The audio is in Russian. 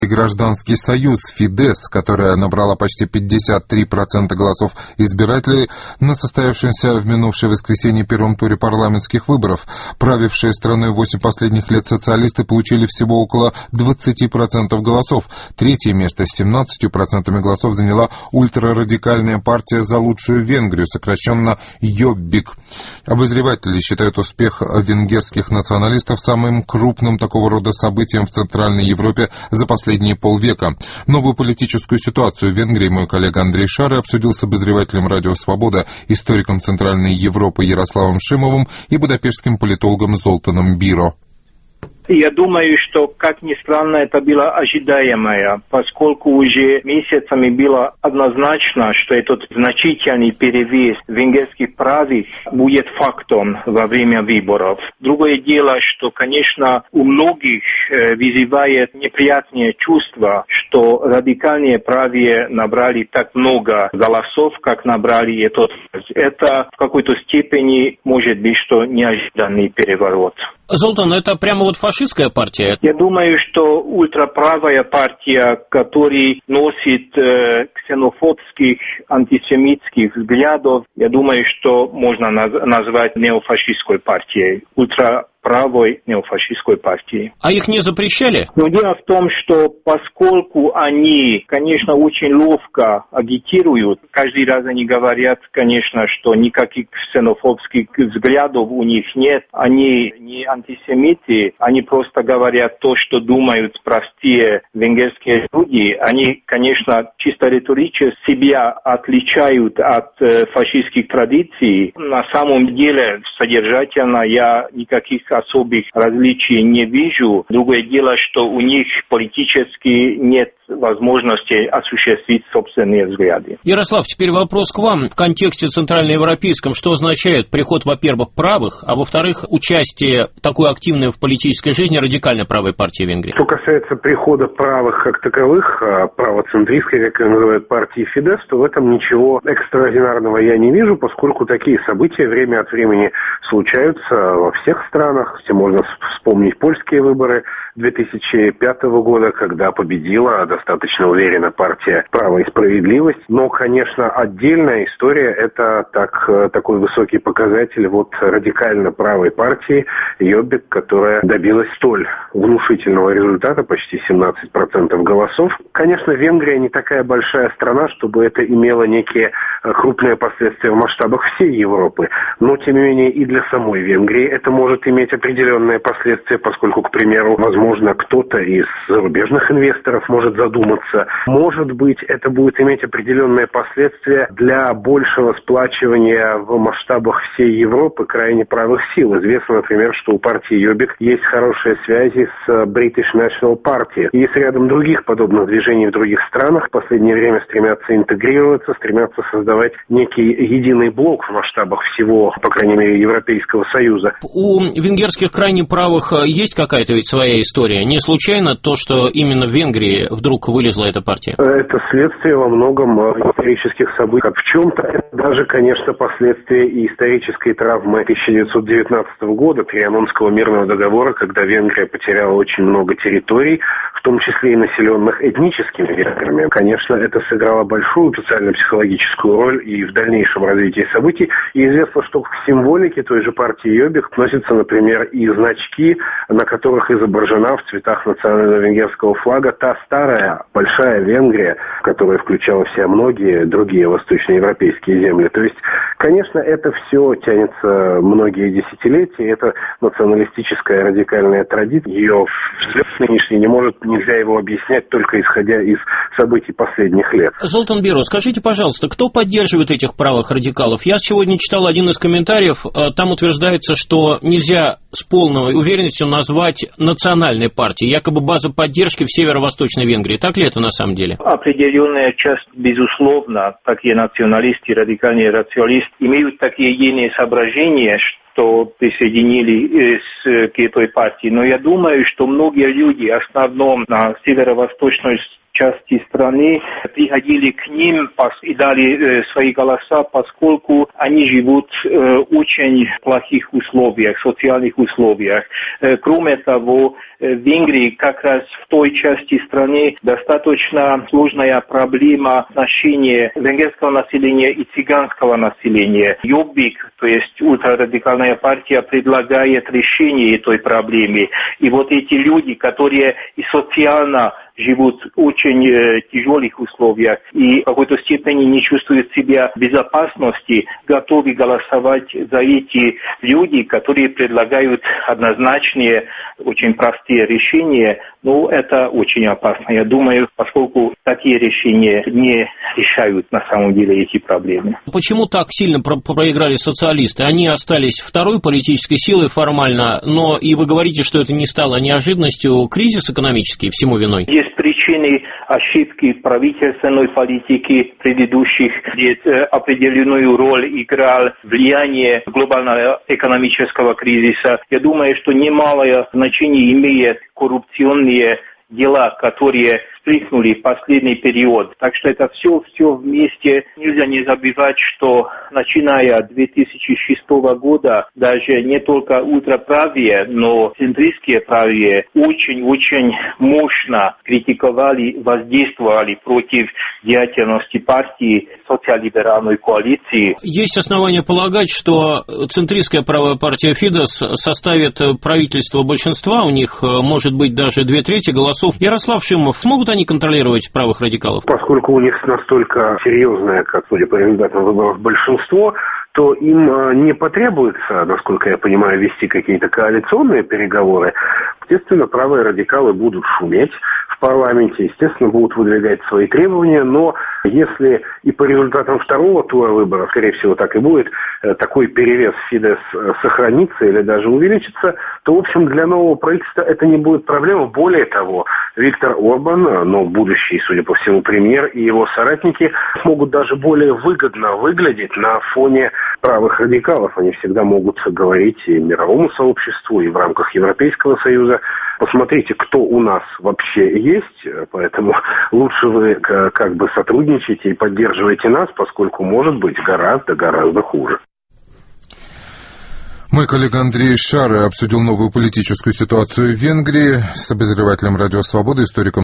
Гражданский союз «Фидес», которая набрала почти 53% голосов избирателей на состоявшемся в минувшее воскресенье первом туре парламентских выборов. Правившие страной 8 последних лет социалисты получили всего около 20% голосов. Третье место с 17% голосов заняла ультрарадикальная партия «За лучшую Венгрию», сокращенно «Йоббик». Обозреватели считают успех венгерских националистов самым крупным такого рода событием в Центральной Европе за последние полвека. Новую политическую ситуацию в Венгрии мой коллега Андрей Шары обсудил с обозревателем «Радио Свобода», историком Центральной Европы Ярославом Шимовым и будапештским политологом Золтаном Биро. Я думаю, что, как ни странно, это было ожидаемое, поскольку уже месяцами было однозначно, что этот значительный перевес венгерских правых будет фактом во время выборов. Другое дело, что, конечно, у многих вызывает неприятное чувство, что радикальные правые набрали так много голосов, как набрали этот. Это в какой-то степени может быть, что неожиданный переворот. Золтан, это прямо вот фашистская партия? Я думаю, что ультраправая партия, которая носит ксенофобских, антисемитских взглядов, я думаю, что можно назвать неофашистской партией. Правой неофашистской партии. А их не запрещали? Но дело в том, что поскольку они, конечно, очень ловко агитируют, каждый раз они говорят, конечно, что никаких ксенофобских взглядов у них нет, они не антисемиты, они просто говорят то, что думают простые венгерские люди. Они, конечно, чисто риторически себя отличают от фашистских традиций. На самом деле, содержательно я никаких особых различий не вижу. Другое дело, что у них политически нет возможности осуществить собственные взгляды. Ярослав, теперь вопрос к вам. В контексте центральноевропейском, что означает приход, во-первых, правых, а во-вторых, участие такой активной в политической жизни радикально правой партии Венгрии? Что касается прихода правых как таковых, правоцентристской, как ее называют, партии «Фидес», то в этом ничего экстраординарного я не вижу, поскольку такие события время от времени случаются во всех странах. Можно вспомнить польские выборы 2005 года, когда победила достаточно уверенно партия «Право и справедливость». Но, конечно, отдельная история – это такой высокий показатель радикально правой партии «Йоббик», которая добилась столь внушительного результата, почти 17% голосов. Конечно, Венгрия не такая большая страна, чтобы это имело некие крупные последствия в масштабах всей Европы. Но, тем не менее, и для самой Венгрии это может иметь определенные последствия, поскольку, к примеру, возможно, кто-то из зарубежных инвесторов может задуматься. Может быть, это будет иметь определенные последствия для большего сплачивания в масштабах всей Европы крайне правых сил. Известно, например, что у партии «Йоббик» есть хорошие связи с British National Party. И с рядом других подобных движений в других странах в последнее время стремятся интегрироваться, стремятся создавать некий единый блок в масштабах всего, по крайней мере, Европейского Союза. У венгерских крайне правых есть какая-то ведь своя история? Не случайно то, что именно в Венгрии вдруг вылезла эта партия? Это следствие во многом исторических событий. В чем-то это даже, конечно, последствия и исторической травмы 1919 года, Трианонского мирного договора, когда Венгрия потеряла очень много территорий, в том числе и населенных этническими венграми. Конечно, это сыграло большую социально-психологическую роль и в дальнейшем развитии событий. И известно, что к символике той же партии «Йоббик» относятся, например, и значки, на которых изображена в цветах национального венгерского флага та старая большая Венгрия, которая включала в себя многие другие восточноевропейские земли. То есть, конечно, это все тянется многие десятилетия. Это националистическая радикальная традиция. Ее взлет нынешний нельзя его объяснять только исходя из событий последних лет. Золтан Биро, скажите, пожалуйста, кто поддерживает этих правых радикалов? Я сегодня читал один из комментариев, там утверждается, что нельзя с полной уверенностью назвать национальной партией, якобы база поддержки в северо-восточной Венгрии. Так ли это на самом деле? Определенная часть, безусловно, такие националисты, радикальные рационалисты, имеют такие единые соображения, что присоединились к этой партии. Но я думаю, что многие люди, в основном на северо-восточной части страны приходили к ним и дали свои голоса, поскольку они живут в очень плохих условиях, социальных условиях. Кроме того, в Венгрии как раз в той части страны достаточно сложная проблема отношения венгерского населения и цыганского населения. Йоббик, то есть ультрарадикальная партия, предлагает решение этой проблемы. И вот эти люди, которые и социально живут в очень тяжелых условиях и в какой-то степени не чувствуют себя в безопасности, готовы голосовать за эти люди, которые предлагают однозначные, очень простые решения. Но это очень опасно, я думаю, поскольку такие решения не решают на самом деле эти проблемы. Почему так сильно проиграли социалисты? Они остались второй политической силой формально, но и вы говорите, что это не стало неожиданностью. Кризис экономический всему виной? Есть причины ошибки правительственной политики предыдущих, где определенную роль играл влияние глобального экономического кризиса. Я думаю, что немалое значение имеет коррупционные дела, которые вспыхнули в последний период. Так что это все вместе. Нельзя не забывать, что начиная с 2006 года даже не только ультраправые, но центристские правые очень-очень мощно критиковали, воздействовали против деятельности партии социал-либеральной коалиции. Есть основания полагать, что центристская правая партия Фидес составит правительство большинства, у них может быть даже 2/3 голосов. Ярослав Шимов, смогут они контролировать правых радикалов? Поскольку у них настолько серьезное, как судя по результатам выборов, большинство, то им не потребуется, насколько я понимаю, вести какие-то коалиционные переговоры. Естественно, правые радикалы будут шуметь в парламенте, естественно, будут выдвигать свои требования, но если и по результатам второго тура выборов, скорее всего, так и будет, такой перевес Фидес сохранится или даже увеличится, то, в общем, для нового правительства это не будет проблема. Более того, Виктор Орбан, но будущий, судя по всему, премьер, и его соратники смогут даже более выгодно выглядеть на фоне правых радикалов. Они всегда могут говорить и мировому сообществу, и в рамках Европейского Союза: посмотрите, кто у нас вообще есть, поэтому лучше вы как бы сотрудничаете и поддерживаете нас, поскольку может быть гораздо хуже. Мой коллега Андрей Шары обсудил новую политическую ситуацию в Венгрии с обозревателем «Радио Свобода», историком